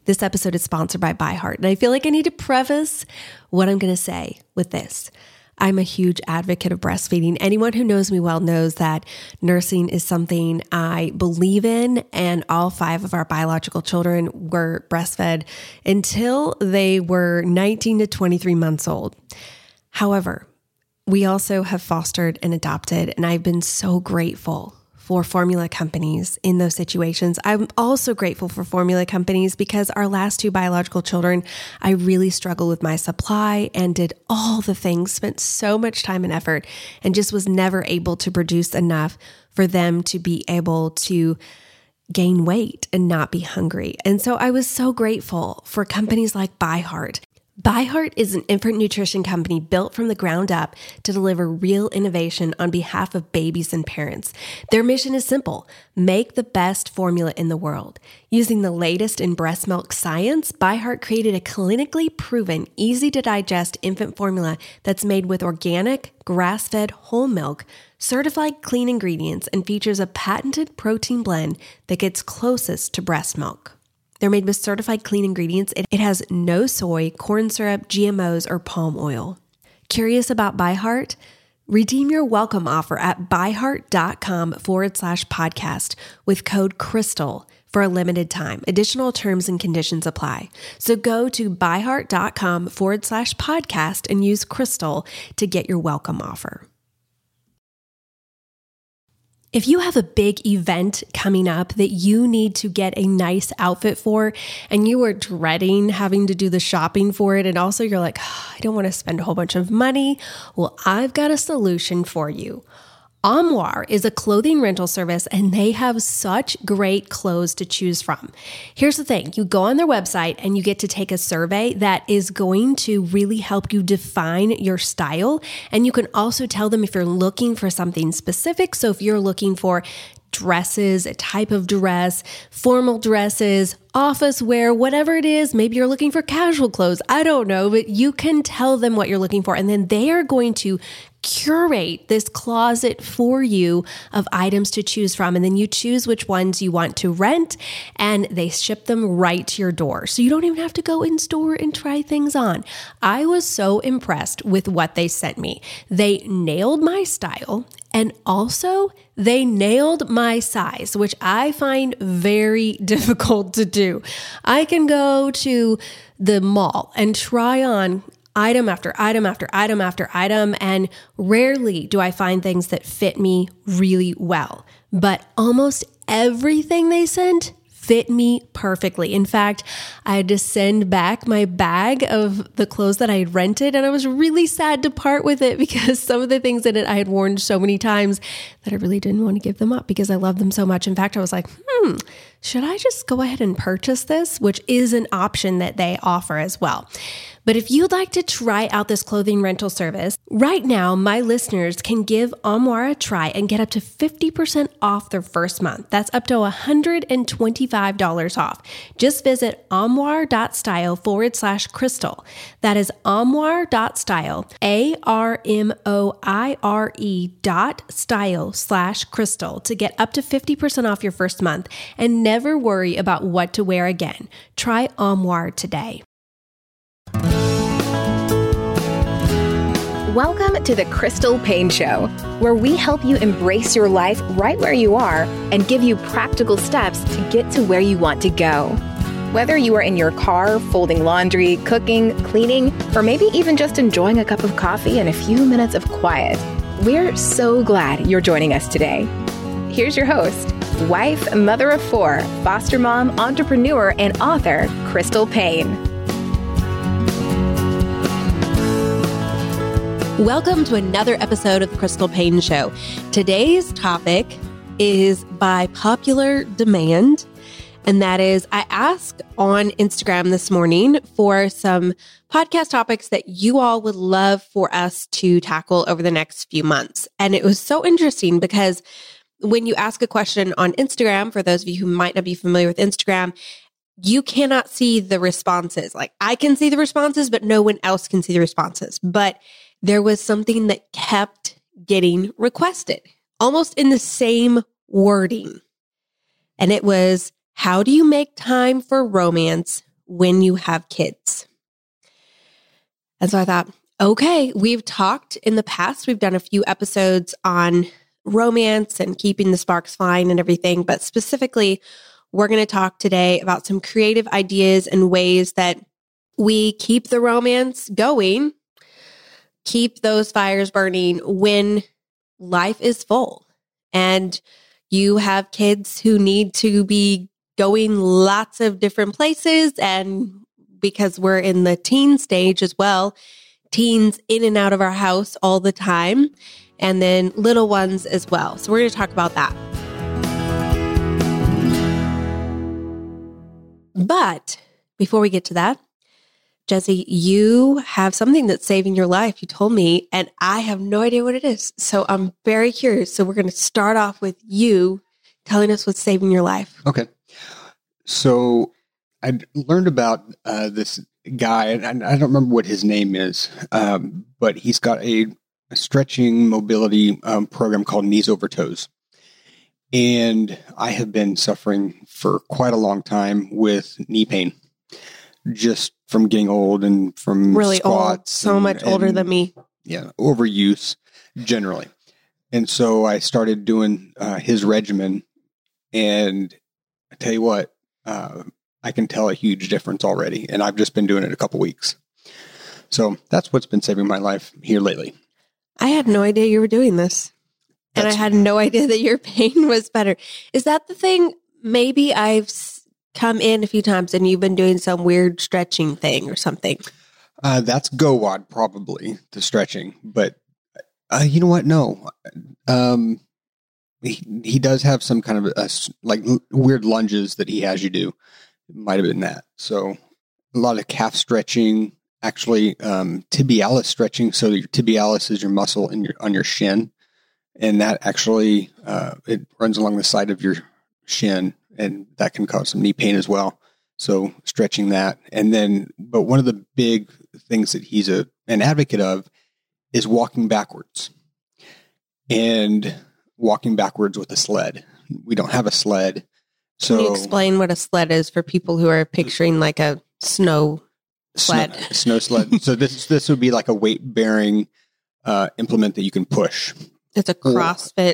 This episode is sponsored by ByHeart, and I feel like I need to preface what I'm going to say with this. I'm a huge advocate of breastfeeding. Anyone who knows me well knows that nursing is something I believe in, and all 5 of our biological children were breastfed until they were 19 to 23 months old. However, we also have fostered and adopted, and I've been so grateful for formula companies in those situations. I'm also grateful for formula companies because our last 2 biological children, I really struggled with my supply and did all the things, spent so much time and effort, and just was never able to produce enough for them to be able to gain weight and not be hungry. And so I was so grateful for companies like ByHeart. ByHeart is an infant nutrition company built from the ground up to deliver real innovation on behalf of babies and parents. Their mission is simple: make the best formula in the world. Using the latest in breast milk science, ByHeart created a clinically proven, easy to digest infant formula that's made with organic, grass-fed whole milk, certified clean ingredients, and features a patented protein blend that gets closest to breast milk. They're made with certified clean ingredients. It has no soy, corn syrup, GMOs, or palm oil. Curious about ByHeart? Redeem your welcome offer at byheart.com/podcast with code CRYSTAL for a limited time. Additional terms and conditions apply. So go to byheart.com/podcast and use CRYSTAL to get your welcome offer. If you have a big event coming up that you need to get a nice outfit for, and you are dreading having to do the shopping for it, and also you're like, I don't want to spend a whole bunch of money, well, I've got a solution for you. Armoire is a clothing rental service, and they have such great clothes to choose from. Here's the thing. You go on their website and you get to take a survey that is going to really help you define your style. And you can also tell them if you're looking for something specific. So if you're looking for dresses, a type of dress, formal dresses, office wear, whatever it is, maybe you're looking for casual clothes, I don't know, but you can tell them what you're looking for. And then they are going to curate this closet for you of items to choose from. And then you choose which ones you want to rent, and they ship them right to your door. So you don't even have to go in store and try things on. I was so impressed with what they sent me. They nailed my style, and also they nailed my size, which I find very difficult to do. I can go to the mall and try on item after item after item after item, and rarely do I find things that fit me really well. But almost everything they sent fit me perfectly. In fact, I had to send back my bag of the clothes that I had rented, and I was really sad to part with it because some of the things in it I had worn so many times that I really didn't want to give them up because I love them so much. In fact, I was like, should I just go ahead and purchase this? Which is an option that they offer as well. But if you'd like to try out this clothing rental service, right now, my listeners can give Armoire a try and get up to 50% off their first month. That's up to $125 off. Just visit armoire.style/crystal. That is armoire.style, ARMOIRE.style/crystal to get up to 50% off your first month and never worry about what to wear again. Try Armoire today. Welcome to the Crystal Paine Show, where we help you embrace your life right where you are and give you practical steps to get to where you want to go. Whether you are in your car, folding laundry, cooking, cleaning, or maybe even just enjoying a cup of coffee and a few minutes of quiet, we're so glad you're joining us today. Here's your host, wife, mother of 4, foster mom, entrepreneur, and author, Crystal Paine. Welcome to another episode of the Crystal Paine Show. Today's topic is by popular demand, and that is I asked on Instagram this morning for some podcast topics that you all would love for us to tackle over the next few months. And it was so interesting because when you ask a question on Instagram, for those of you who might not be familiar with Instagram, you cannot see the responses. Like I can see the responses, but no one else can see the responses. But there was something that kept getting requested, almost in the same wording. And it was, how do you make time for romance when you have kids. And so I thought, okay, we've talked in the past, we've done a few episodes on romance and keeping the sparks flying and everything, but specifically, we're going to talk today about some creative ideas and ways that we keep the romance going, keep those fires burning when life is full and you have kids who need to be going lots of different places. And because we're in the teen stage as well, teens in and out of our house all the time, and then little ones as well. So we're going to talk about that. But before we get to that, Jessie, you have something that's saving your life. You told me, and I have no idea what it is. So I'm very curious. So we're going to start off with you telling us what's saving your life. Okay. So I learned about this guy, and I don't remember what his name is, but he's got a stretching mobility program called Knees Over Toes. And I have been suffering for quite a long time with knee pain, just from getting old and from really squats. Old, so much older than me. Yeah, overuse generally. And so I started doing his regimen, and I tell you what, I can tell a huge difference already, and I've just been doing it a couple weeks. So that's what's been saving my life here lately. I had no idea you were doing this, and I had no idea that your pain was better. Is that the thing? Maybe I've come in a few times and you've been doing some weird stretching thing or something. That's GOWOD, probably, the stretching. But you know what? No. He does have some kind of like weird lunges that he has you do. It might have been that. So a lot of calf stretching, actually tibialis stretching. So your tibialis is your muscle on your shin. And that actually, it runs along the side of your shin, and that can cause some knee pain as well. So stretching that. And then, but one of the big things that he's an advocate of is walking backwards. And walking backwards with a sled. We don't have a sled. So can you explain what a sled is for people who are picturing like a snow sled? Snow sled. So this would be like a weight-bearing implement that you can push. It's a CrossFit.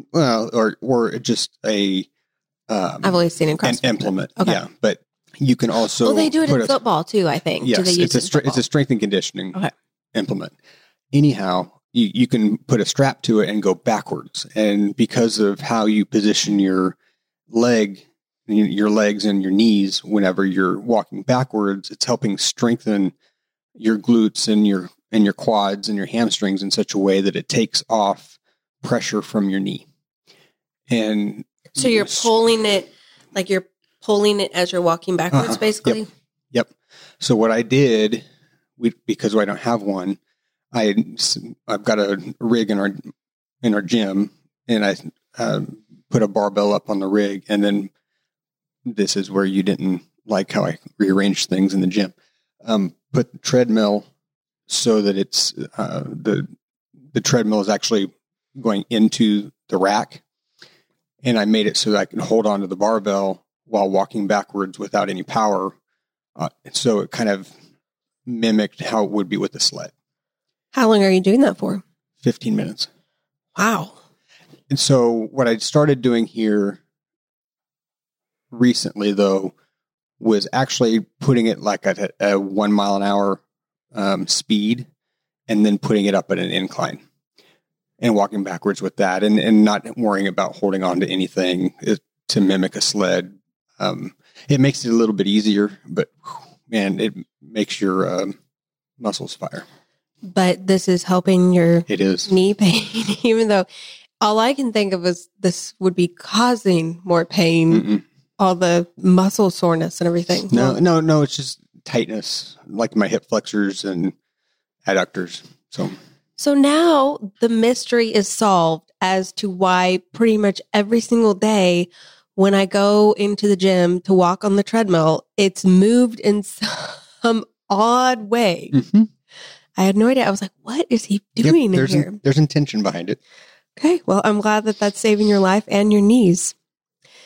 Or just a I've always seen in CrossFit. An implement. Okay. Yeah, but you can also they do it in football too, I think. Yes, do they use it's a strength and conditioning implement. Anyhow, you can put a strap to it and go backwards. And because of how you position your legs and your knees whenever you're walking backwards, it's helping strengthen your glutes and your quads and your hamstrings in such a way that it takes off pressure from your knee. And so you're pulling it as you're walking backwards, basically? Yep. So what I did, because I don't have one, I've got a rig in our gym, and I put a barbell up on the rig, and then this is where you didn't like how I rearranged things in the gym. Put the treadmill so that it's the treadmill is actually going into the rack, and I made it so that I can hold on to the barbell while walking backwards without any power. So it kind of mimicked how it would be with the sled. How long are you doing that for? 15 minutes. Wow. And so what I started doing here recently, though, was actually putting it like at a 1 mile an hour speed, and then putting it up at an incline and walking backwards with that, and not worrying about holding on to anything to mimic a sled. It makes it a little bit easier, but man, it makes your muscles fire. But this is helping your knee pain, even though all I can think of is this would be causing more pain. Mm-mm. All the muscle soreness and everything. No. It's just tightness, like my hip flexors and adductors. So now the mystery is solved as to why pretty much every single day when I go into the gym to walk on the treadmill, it's moved in some odd way. Mm-hmm. I had no idea. I was like, what is he doing in here? There's intention behind it. Okay. Well, I'm glad that that's saving your life and your knees.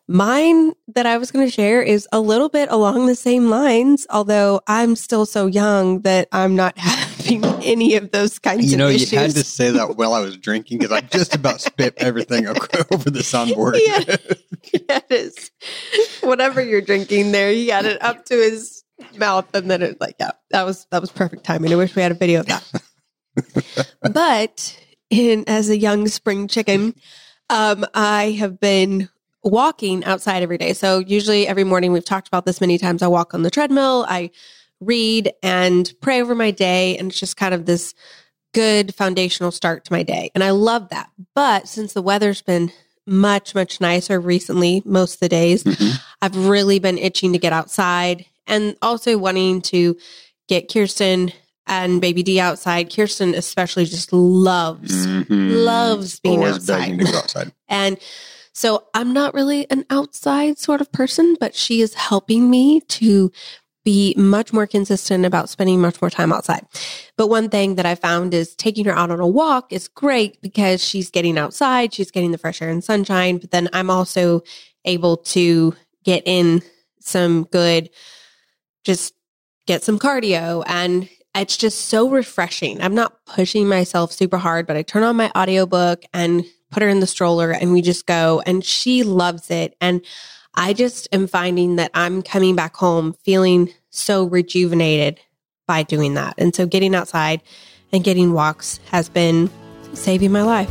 Mine that I was going to share is a little bit along the same lines, although I'm still so young that I'm not having any of those kinds of issues. You had to say that while I was drinking because I just about spit everything over the soundboard. Yeah, it is. Whatever you're drinking there, he had it up to his mouth, and then it that was perfect timing. I wish we had a video of that. But as a young spring chicken, I have been walking outside every day. So usually every morning, we've talked about this many times, I walk on the treadmill, I read and pray over my day. And it's just kind of this good foundational start to my day. And I love that. But since the weather's been much, much nicer recently, most of the days, I've really been itching to get outside and also wanting to get Kirsten and baby D outside. Kirsten especially just loves being Always outside. begging to go outside. And so I'm not really an outside sort of person, but she is helping me to be much more consistent about spending much more time outside. But one thing that I found is taking her out on a walk is great because she's getting outside, she's getting the fresh air and sunshine, but then I'm also able to get in some good, just get some cardio, and it's just so refreshing. I'm not pushing myself super hard, but I turn on my audiobook and put her in the stroller and we just go, and she loves it. And I just am finding that I'm coming back home feeling so rejuvenated by doing that. And so getting outside and getting walks has been saving my life.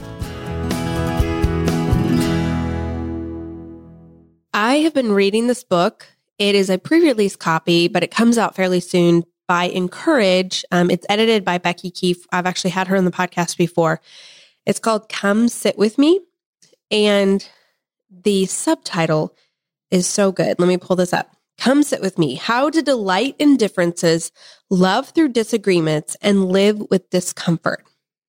I have been reading this book. It is a pre-release copy, but it comes out fairly soon, by Encourage. It's edited by Becky Keefe. I've actually had her on the podcast before. It's called Come Sit With Me. And the subtitle is so good. Let me pull this up. Come Sit With Me. How to Delight in Differences, Love Through Disagreements, and Live with Discomfort.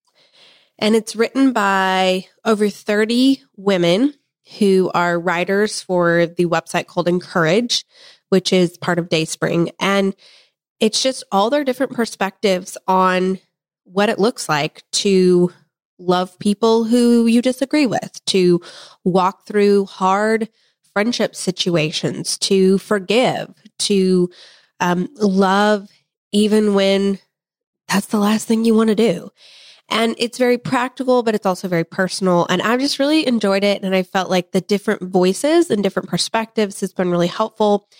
And it's written by over 30 women who are writers for the website called Encourage, which is part of Dayspring. And it's just all their different perspectives on what it looks like to love people who you disagree with, to walk through hard friendship situations, to forgive, to love even when that's the last thing you want to do. And it's very practical, but it's also very personal. And I've just really enjoyed it. And I felt like the different voices and different perspectives has been really helpful.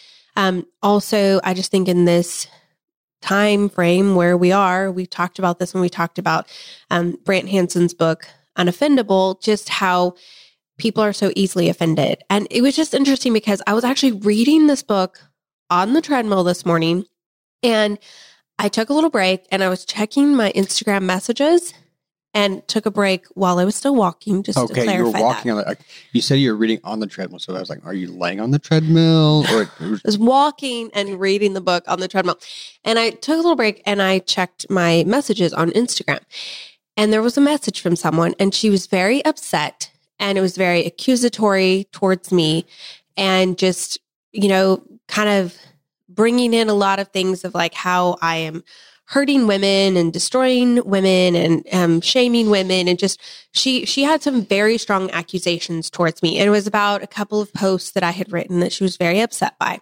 Also, I just think in this time frame where we are, we talked about this when we talked about Brant Hansen's book, Unoffendable, just how people are so easily offended. And it was just interesting because I was actually reading this book on the treadmill this morning, and I took a little break and I was checking my Instagram messages and took a break while I was still walking, just to clarify you were walking that. on the, you said you were reading on the treadmill. So I was like, are you laying on the treadmill? Or I was walking and reading the book on the treadmill. And I took a little break and I checked my messages on Instagram. And there was a message from someone and she was very upset and it was very accusatory towards me and just, kind of bringing in a lot of things of like how I am hurting women and destroying women and shaming women. And just, she had some very strong accusations towards me. And it was about a couple of posts that I had written that she was very upset by.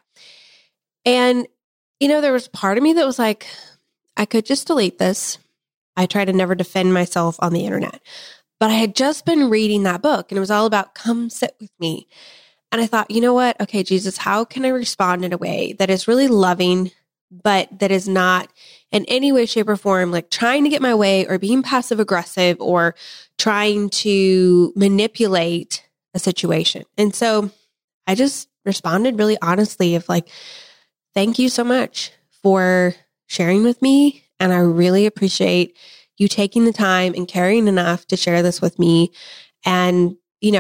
And, there was part of me that was like, I could just delete this. I try to never defend myself on the internet. But I had just been reading that book and it was all about come sit with me. And I thought, you know what? Okay, Jesus, how can I respond in a way that is really loving, but that is not in any way, shape, or form like trying to get my way or being passive aggressive or trying to manipulate a situation. And so I just responded really honestly of like, thank you so much for sharing with me. And I really appreciate you taking the time and caring enough to share this with me. And,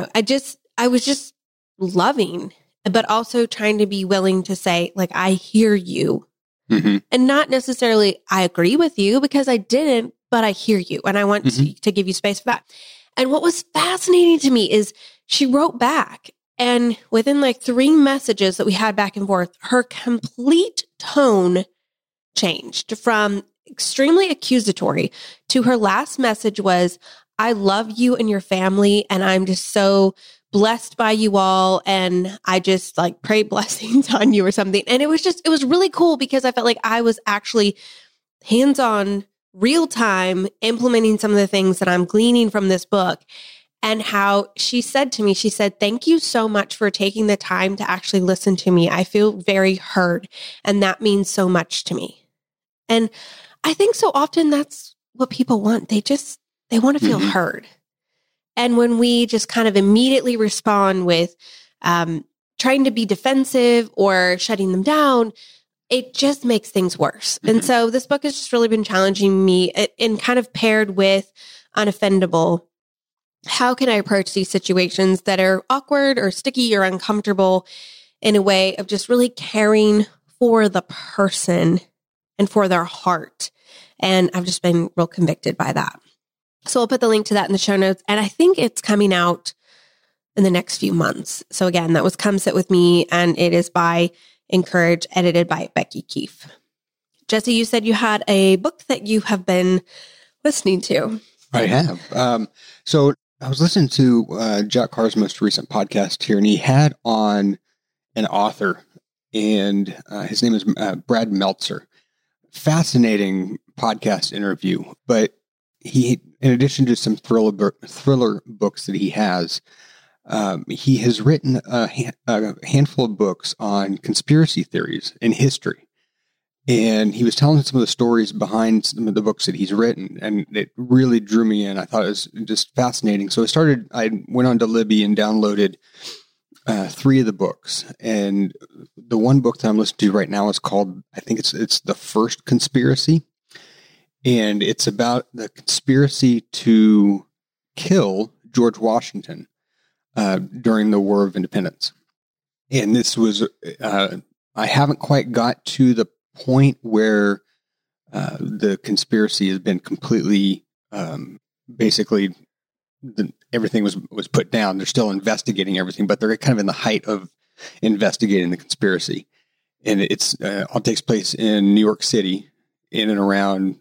I was just loving, but also trying to be willing to say, like, I hear you. Mm-hmm. And not necessarily I agree with you because I didn't, but I hear you. And I want to give you space for that. And what was fascinating to me is she wrote back, and within like 3 messages that we had back and forth, her complete tone changed from extremely accusatory to her last message was, I love you and your family. And I'm just so blessed by you all. And I just like pray blessings on you or something. And it was really cool because I felt like I was actually hands-on, real time implementing some of the things that I'm gleaning from this book. And how she said to me, she said, "Thank you so much for taking the time to actually listen to me. I feel very heard. And that means so much to me." And I think so often that's what people want. They want to feel heard. And when we just kind of immediately respond with trying to be defensive or shutting them down, it just makes things worse. And so this book has just really been challenging me and kind of paired with Unoffendable. How can I approach these situations that are awkward or sticky or uncomfortable in a way of just really caring for the person and for their heart? And I've just been real convicted by that. So I'll put the link to that in the show notes. And I think it's coming out in the next few months. So again, that was Come Sit With Me, and it is by Encourage, edited by Becky Keefe. Jesse, you said you had a book that you have been listening to. I have. So I was listening to Jack Carr's most recent podcast here, and he had on an author, and his name is Brad Meltzer. Fascinating podcast interview, but he, in addition to some thriller books that he has written a handful of books on conspiracy theories in history. And he was telling some of the stories behind some of the books that he's written, and it really drew me in. I thought it was just fascinating. So I went on to Libby and downloaded 3 of the books. And the one book that I'm listening to right now is called, I think it's The First Conspiracy. And it's about the conspiracy to kill George Washington during the War of Independence. And this was, I haven't quite got to the point where the conspiracy has been completely, basically, everything was put down. They're still investigating everything, but they're kind of in the height of investigating the conspiracy. And it's all takes place in New York City, in and around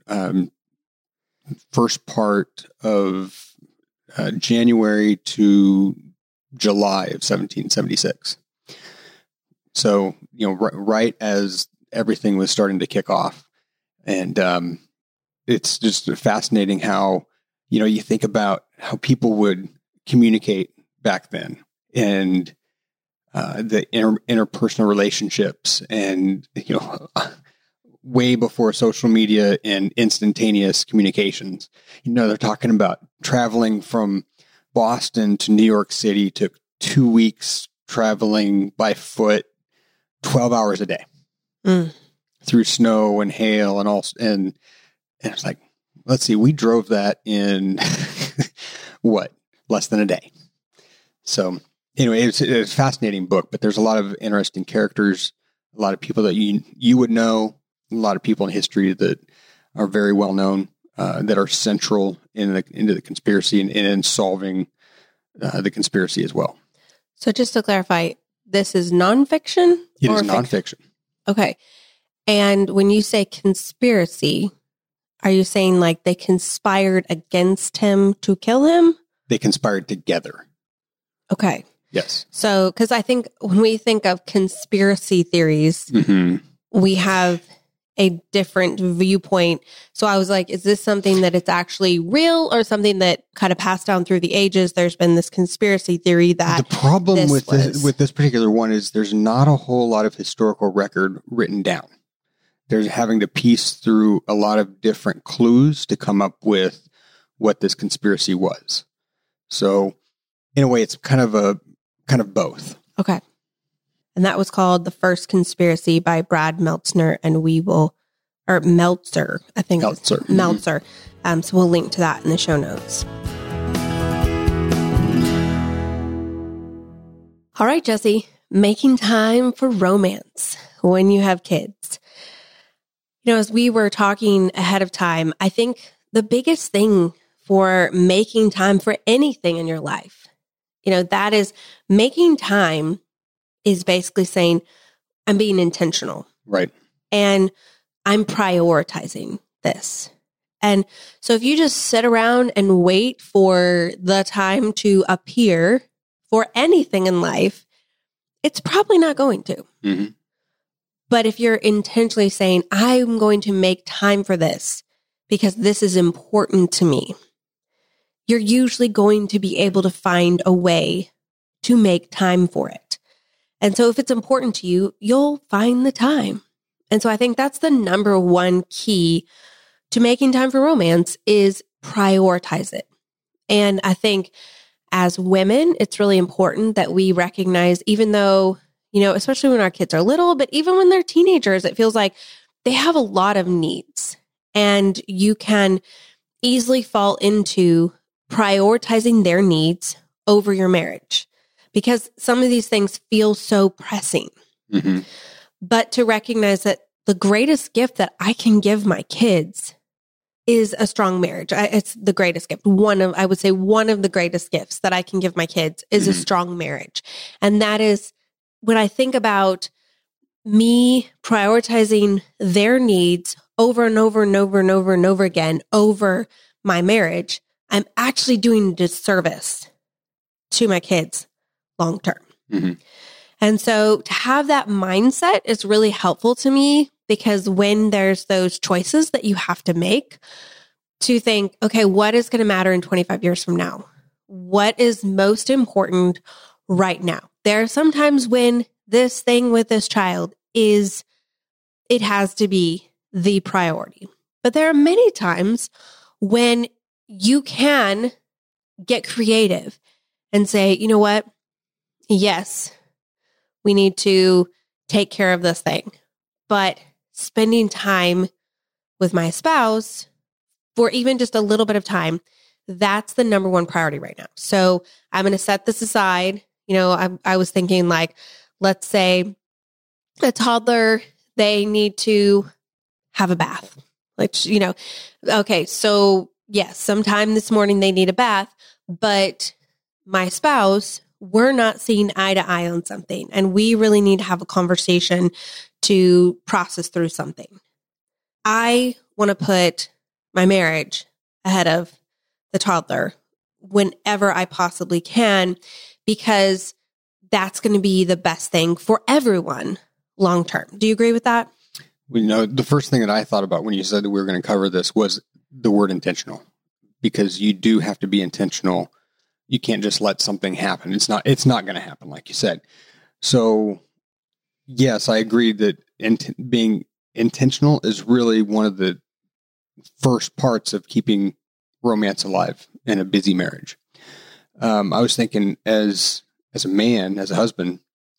first part of January to July of 1776. So, right as everything was starting to kick off. And it's just fascinating how, you think about how people would communicate back then, and the interpersonal relationships, and, way before social media and instantaneous communications. They're talking about traveling from Boston to New York City took 2 weeks, traveling by foot 12 hours a day. Through snow and hail and all, and it's like, let's see, we drove that in less than a day. So anyway, it's a fascinating book, but there's a lot of interesting characters, a lot of people that you would know, a lot of people in history that are very well known, that are central into the conspiracy and in solving the conspiracy as well. So just to clarify, this is nonfiction? It is nonfiction. Okay. And when you say conspiracy, are you saying like they conspired against him to kill him? They conspired together. Okay. Yes. So, because I think when we think of conspiracy theories, we have a different viewpoint. So I was like, is this something that it's actually real or something that kind of passed down through the ages? There's been this conspiracy theory that the problem with this particular one is there's not a whole lot of historical record written down. There's having to piece through a lot of different clues to come up with what this conspiracy was. So in a way, it's kind of both. Okay. And that was called The First Conspiracy by Brad Meltzer, and Meltzer, I think. Meltzer. So we'll link to that in the show notes. All right, Jesse, making time for romance when you have kids. As we were talking ahead of time, I think the biggest thing for making time for anything in your life, that is making time is basically saying, I'm being intentional. Right. And I'm prioritizing this. And so if you just sit around and wait for the time to appear for anything in life, it's probably not going to. Mm-hmm. But if you're intentionally saying, I'm going to make time for this because this is important to me, you're usually going to be able to find a way to make time for it. And so if it's important to you, you'll find the time. And so I think that's the number one key to making time for romance is prioritize it. And I think as women, it's really important that we recognize, even though, especially when our kids are little, but even when they're teenagers, it feels like they have a lot of needs. And you can easily fall into prioritizing their needs over your marriage because some of these things feel so pressing. Mm-hmm. But to recognize that the greatest gift that I can give my kids is a strong marriage. It's the greatest gift. I would say one of the greatest gifts that I can give my kids is a strong marriage. And that is when I think about me prioritizing their needs over and over and over and over and over again over my marriage, I'm actually doing a disservice to my kids long term. Mm-hmm. And so to have that mindset is really helpful to me because when there's those choices that you have to make to think, okay, what is going to matter in 25 years from now? What is most important right now? There are some times when this thing with this child it has to be the priority. But there are many times when you can get creative and say, you know what? Yes, we need to take care of this thing. But spending time with my spouse for even just a little bit of time, that's the number one priority right now. So I'm going to set this aside. I was thinking let's say a toddler, they need to have a bath. Okay, so yes, sometime this morning they need a bath, but my spouse, we're not seeing eye to eye on something, and we really need to have a conversation to process through something. I want to put my marriage ahead of the toddler whenever I possibly can, because that's going to be the best thing for everyone long term. Do you agree with that? The first thing that I thought about when you said that we were going to cover this was the word intentional, because you do have to be intentional. You can't just let something happen. It's not going to happen, like you said. So yes, I agree that being intentional is really one of the first parts of keeping romance alive in a busy marriage. I was thinking as a man, as a husband,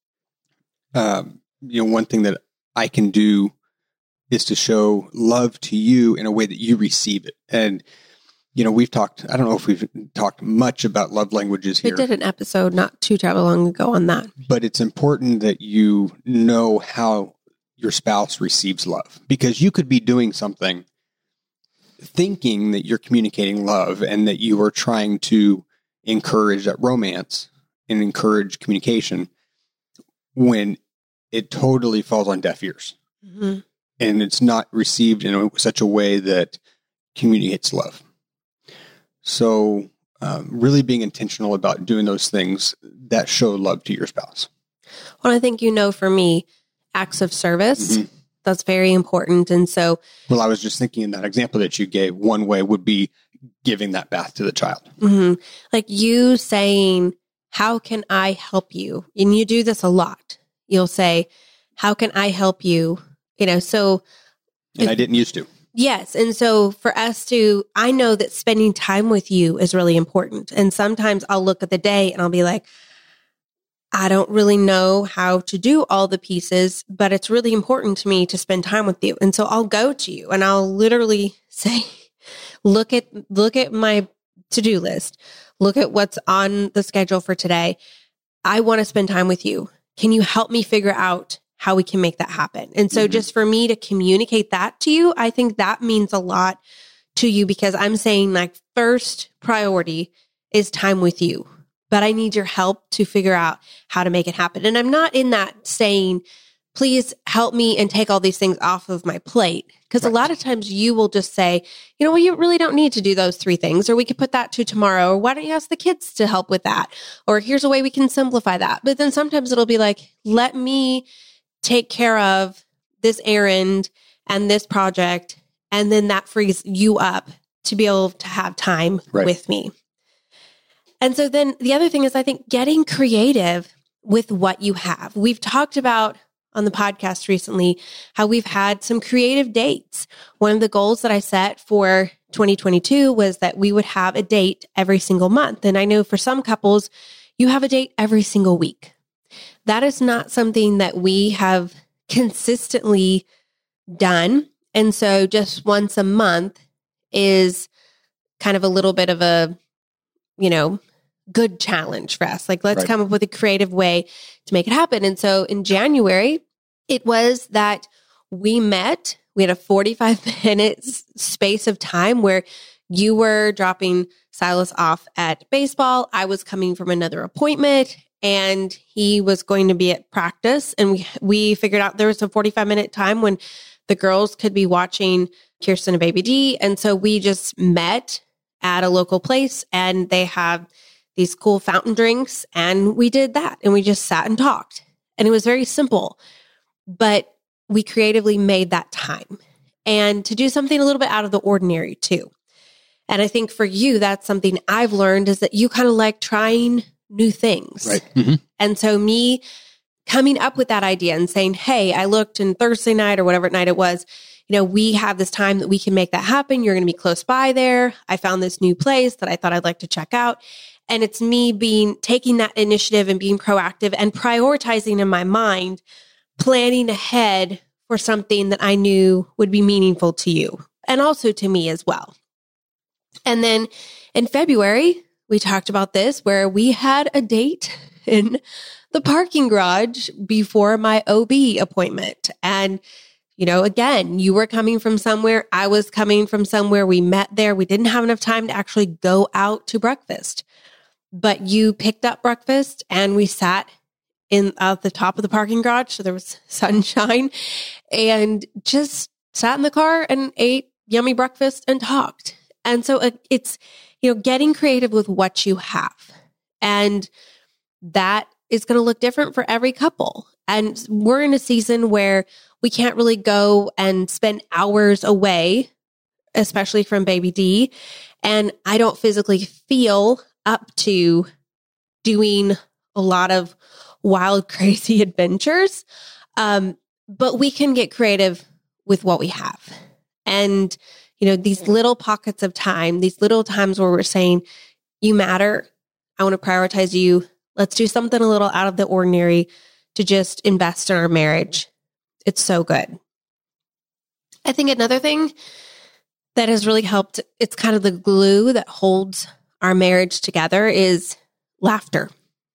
one thing that I can do is to show love to you in a way that you receive it. And, we've talked, I don't know if we've talked much about love languages here. We did an episode not too long ago on that. But it's important that you know how your spouse receives love, because you could be doing something thinking that you're communicating love and that you are trying to encourage that romance and encourage communication when it totally falls on deaf ears. Mm-hmm. And it's not received in such a way that communicates love. So really being intentional about doing those things that show love to your spouse. Well, I think, for me, acts of service, mm-hmm. that's very important. And so... Well, I was just thinking in that example that you gave, one way would be giving that bath to the child. Mm-hmm. Like you saying, how can I help you? And you do this a lot. You'll say, how can I help you? So... And I didn't used to. Yes. And so for us I know that spending time with you is really important. And sometimes I'll look at the day and I'll be like, I don't really know how to do all the pieces, but it's really important to me to spend time with you. And so I'll go to you and I'll literally say, look at my to-do list. Look at what's on the schedule for today. I want to spend time with you. Can you help me figure out how we can make that happen? And so just for me to communicate that to you, I think that means a lot to you, because I'm saying first priority is time with you, but I need your help to figure out how to make it happen. And I'm not in that saying, please help me and take all these things off of my plate. Because a lot of times you will just say, well, you really don't need to do those 3 things, or we could put that to tomorrow, or why don't you ask the kids to help with that? Or here's a way we can simplify that. But then sometimes it'll be like, let me take care of this errand and this project. And then that frees you up to be able to have time with me. And so then the other thing is, I think, getting creative with what you have. We've talked about on the podcast recently how we've had some creative dates. One of the goals that I set for 2022 was that we would have a date every single month. And I know for some couples, you have a date every single week. That is not something that we have consistently done. And so just once a month is kind of a little bit of a, good challenge for us. Like, let's come up with a creative way to make it happen. And so in January, it was that we met. We had a 45-minute space of time where you were dropping Silas off at baseball. I was coming from another appointment, and he was going to be at practice. And we figured out there was a 45-minute time when the girls could be watching Kirsten and Baby D. And so we just met at a local place, and they have these cool fountain drinks. And we did that, and we just sat and talked. And it was very simple, but we creatively made that time, and to do something a little bit out of the ordinary too. And I think for you, that's something I've learned, is that you kind of like trying new things. Right. Mm-hmm. And so me coming up with that idea and saying, hey, I looked in Thursday night or whatever night it was, we have this time that we can make that happen. You're going to be close by there. I found this new place that I thought I'd like to check out. And it's me taking that initiative and being proactive and prioritizing in my mind, planning ahead for something that I knew would be meaningful to you and also to me as well. And then in February, we talked about this, where we had a date in the parking garage before my OB appointment. And, again, you were coming from somewhere, I was coming from somewhere. We met there. We didn't have enough time to actually go out to breakfast, but you picked up breakfast, and we sat at the top of the parking garage, so there was sunshine, and just sat in the car and ate yummy breakfast and talked. And so it's, getting creative with what you have. And that is going to look different for every couple. And we're in a season where we can't really go and spend hours away, especially from Baby D. And I don't physically feel up to doing a lot of wild, crazy adventures. But we can get creative with what we have. And, these little pockets of time, these little times where we're saying, you matter. I want to prioritize you. Let's do something a little out of the ordinary to just invest in our marriage. It's so good. I think another thing that has really helped, it's kind of the glue that holds our marriage together, is laughter.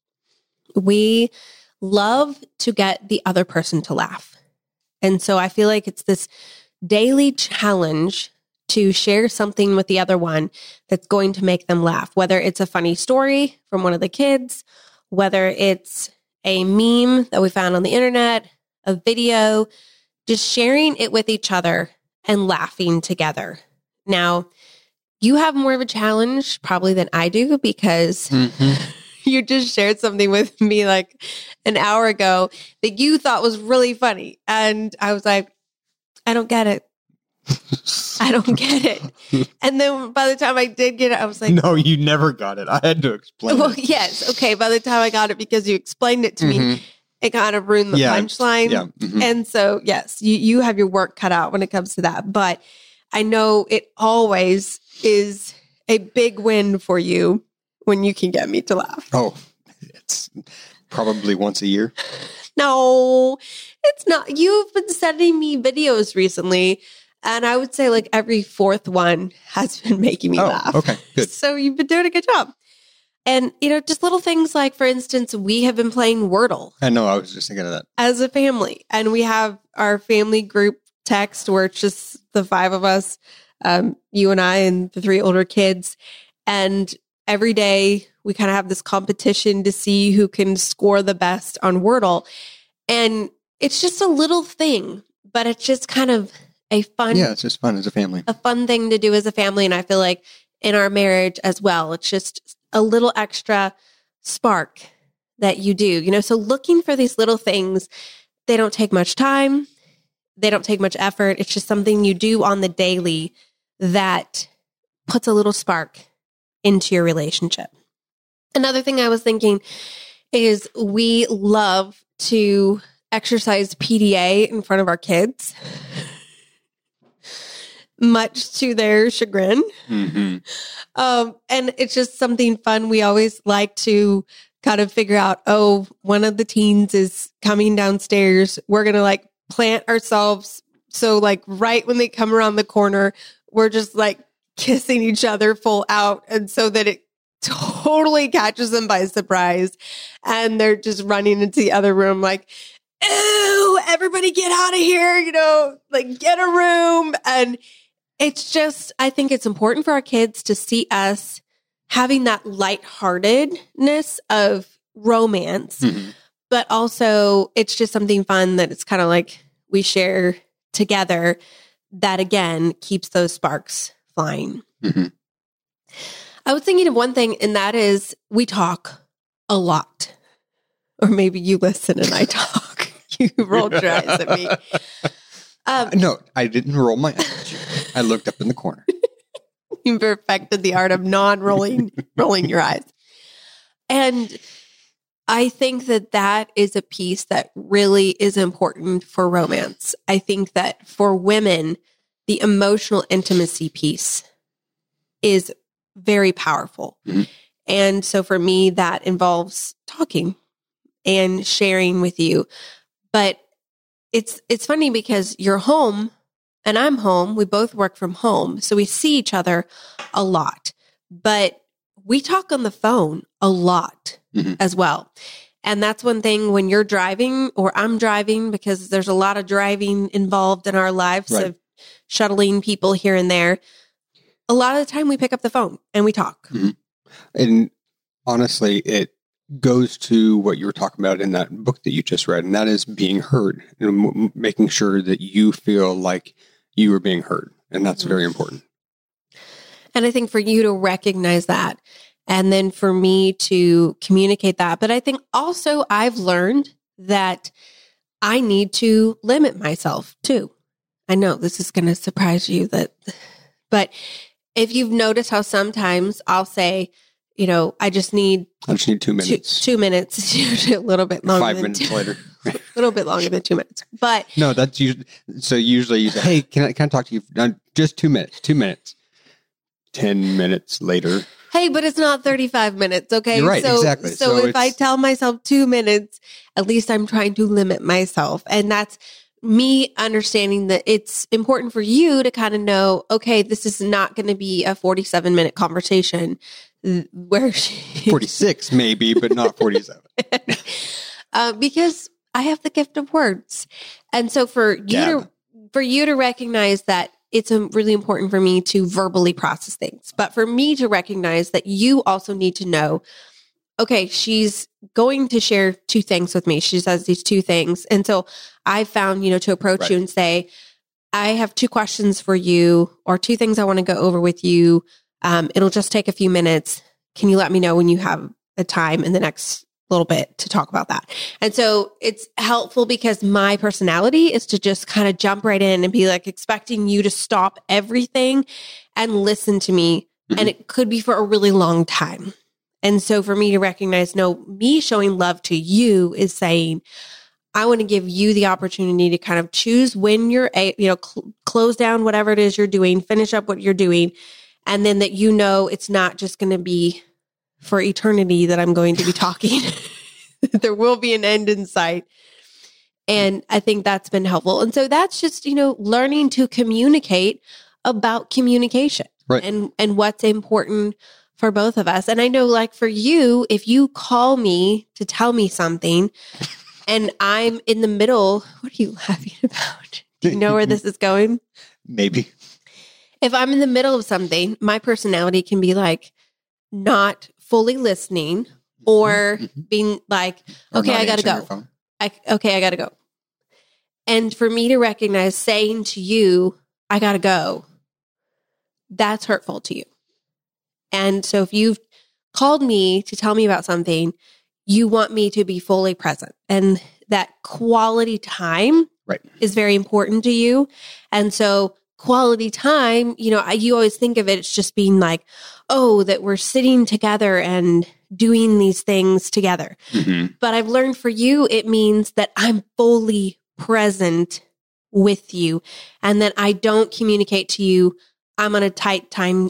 We love to get the other person to laugh. And so I feel like it's this daily challenge to share something with the other one that's going to make them laugh, whether it's a funny story from one of the kids, whether it's a meme that we found on the internet, a video, just sharing it with each other and laughing together. Now, you have more of a challenge probably than I do, because you just shared something with me like an hour ago that you thought was really funny. And I was like, I don't get it. I don't get it. And then by the time I did get it, I was like, no, you never got it. I had to explain it. Yes. Okay. By the time I got it, because you explained it to me, it kind of ruined the punchline. Yeah. And so, yes, you have your work cut out when it comes to that. But I know it always is a big win for you when you can get me to laugh. Oh, it's probably once a year. No, it's not. You've been sending me videos recently, and I would say like every fourth one has been making me laugh. Okay, good. So you've been doing a good job. And, just little things like, for instance, we have been playing Wordle. I know, I was just thinking of that. As a family. And we have our family group text where it's just the 5 of us, you and I and the 3 older kids. And every day we kind of have this competition to see who can score the best on Wordle. And it's just a little thing, but it's just kind of a fun. Yeah, it's just fun as a family. A fun thing to do as a family. And I feel like in our marriage as well, it's just a little extra spark that you do, so looking for these little things, they don't take much time. They don't take much effort. It's just something you do on the daily that puts a little spark into your relationship. Another thing I was thinking is we love to exercise PDA in front of our kids, much to their chagrin. Mm-hmm. And it's just something fun. We always like to kind of figure out, one of the teens is coming downstairs. We're going to plant ourselves. So right when they come around the corner, we're just kissing each other full out. And so that it totally catches them by surprise. And they're just running into the other room ew, everybody get out of here, get a room. And it's just, I think it's important for our kids to see us having that lightheartedness of romance, Mm-hmm. but also it's just something fun that it's kind of we share together that again keeps those sparks flying. Mm-hmm. I was thinking of one thing, and that is we talk a lot. Or maybe you listen and I talk. You rolled your eyes at me. No, I didn't roll my eyes. I looked up in the corner. You perfected the art of rolling your eyes. And I think that is a piece that really is important for romance. I think that for women, the emotional intimacy piece is very powerful. Mm-hmm. And so for me, that involves talking and sharing with you. But it's funny because you're home and I'm home. We both work from home. So we see each other a lot. But we talk on the phone a lot as well. And that's one thing when you're driving or I'm driving, because there's a lot of driving involved in our lives of shuttling people here and there. A lot of the time we pick up the phone and we talk. Mm-hmm. And honestly, it goes to what you were talking about in that book that you just read, and that is being heard and making sure that you feel like you are being heard. And that's very important. And I think for you to recognize that, and then for me to communicate that. But I think also I've learned that I need to limit myself too. I know this is going to surprise you but if you've noticed how sometimes I'll say, I just need 2 minutes. 2 minutes. It's usually a little bit longer. 5 minutes later. A little bit longer than 2 minutes. But no, that's usually, so usually you say, hey, can I talk to you? No, just 2 minutes, 2 minutes. 10 minutes later. Hey, but it's not 35 minutes, okay? You're right, exactly. So if I tell myself 2 minutes, at least I'm trying to limit myself. And that's me understanding that it's important for you to kind of know, okay, this is not going to be a 47-minute conversation where 46 maybe, but not 47. Because I have the gift of words. And so for you to recognize that it's really important for me to verbally process things, but for me to recognize that you also need to know, okay, she's going to share 2 things with me. She says these 2 things. And so I found, to approach you and say, I have 2 questions for you or 2 things I want to go over with you. It'll just take a few minutes. Can you let me know when you have a time in the next little bit to talk about that? And so it's helpful because my personality is to just kind of jump right in and be expecting you to stop everything and listen to me. Mm-hmm. And it could be for a really long time. And so for me to recognize, no, me showing love to you is saying, I want to give you the opportunity to kind of choose when you're, close down whatever it is you're doing, finish up what you're doing. And then that, it's not just going to be for eternity that I'm going to be talking. There will be an end in sight. And I think that's been helpful. And so that's just, learning to communicate about communication and what's important for both of us. And I know for you, if you call me to tell me something and I'm in the middle, what are you laughing about? Do you know where this is going? Maybe. If I'm in the middle of something, my personality can be not fully listening or being okay, I got to go. I got to go. And for me to recognize saying to you, I got to go, that's hurtful to you. And so if you've called me to tell me about something, you want me to be fully present. And that quality time is very important to you. And so quality time, you always think of it, it's just being like, oh, that we're sitting together and doing these things together. Mm-hmm. But I've learned for you, it means that I'm fully present with you and that I don't communicate to you, I'm on a tight time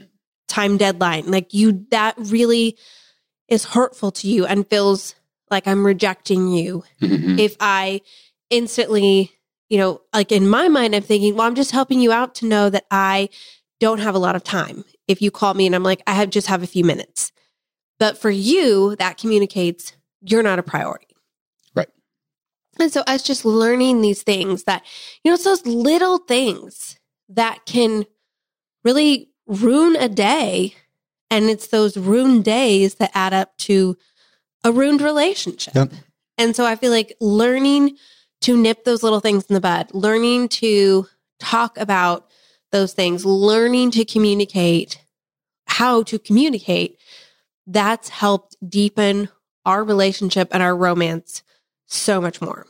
deadline. Like that really is hurtful to you and feels like I'm rejecting you. Mm-hmm. If I instantly, like in my mind, I'm thinking, well, I'm just helping you out to know that I don't have a lot of time. If you call me and I'm like, I just have a few minutes. But for you, that communicates you're not a priority. Right. And so I was just learning these things that, it's those little things that can really ruin a day. And it's those ruined days that add up to a ruined relationship. Yep. And so I feel like learning to nip those little things in the bud, learning to talk about those things, learning to communicate, how to communicate, that's helped deepen our relationship and our romance so much more.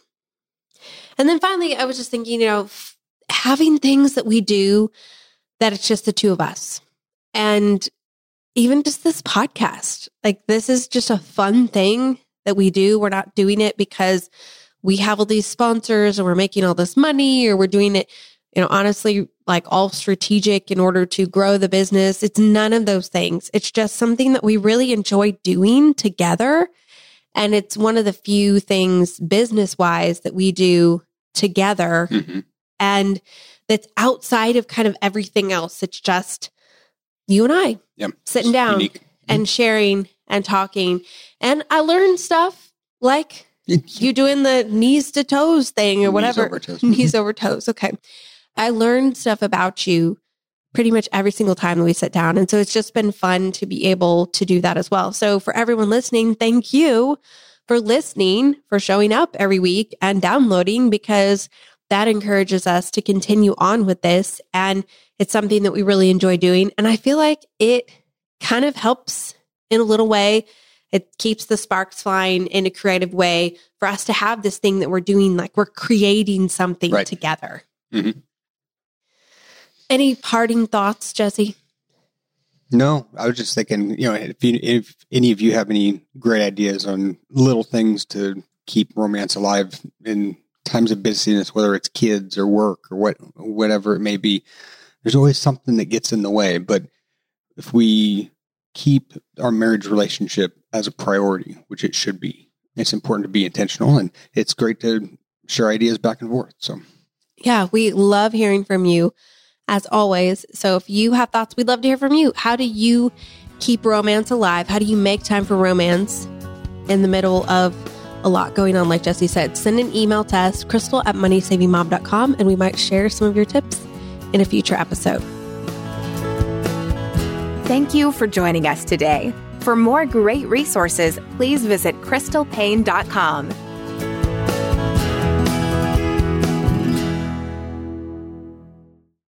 And then finally, I was just thinking, having things that we do that it's just the two of us. And even just this podcast, like this is just a fun thing that we do. We're not doing it because we have all these sponsors and we're making all this money, or we're doing it, honestly, like all strategic in order to grow the business. It's none of those things. It's just something that we really enjoy doing together. And it's one of the few things business-wise that we do together. Mm-hmm. And that's outside of kind of everything else. It's just you and I sitting down and sharing and talking. And I learned stuff like you doing the knees to toes thing or whatever. Knees over toes. Knees over toes. Okay. I learned stuff about you pretty much every single time that we sit down. And so it's just been fun to be able to do that as well. So for everyone listening, thank you for listening, for showing up every week and downloading, because that encourages us to continue on with this. And it's something that we really enjoy doing. And I feel like it kind of helps in a little way. It keeps the sparks flying in a creative way for us to have this thing that we're doing, like we're creating something together. Mm-hmm. Any parting thoughts, Jesse? No, I was just thinking, if any of you have any great ideas on little things to keep romance alive in times of busyness, whether it's kids or work or whatever it may be, there's always something that gets in the way. But if we keep our marriage relationship as a priority, which it should be, it's important to be intentional, and it's great to share ideas back and forth. So, yeah, we love hearing from you as always. So if you have thoughts, we'd love to hear from you. How do you keep romance alive? How do you make time for romance in the middle of a lot going on? Like Jesse said, send an email to us, crystal@moneysavingmom.com, and we might share some of your tips in a future episode. Thank you for joining us today. For more great resources, please visit crystalpaine.com.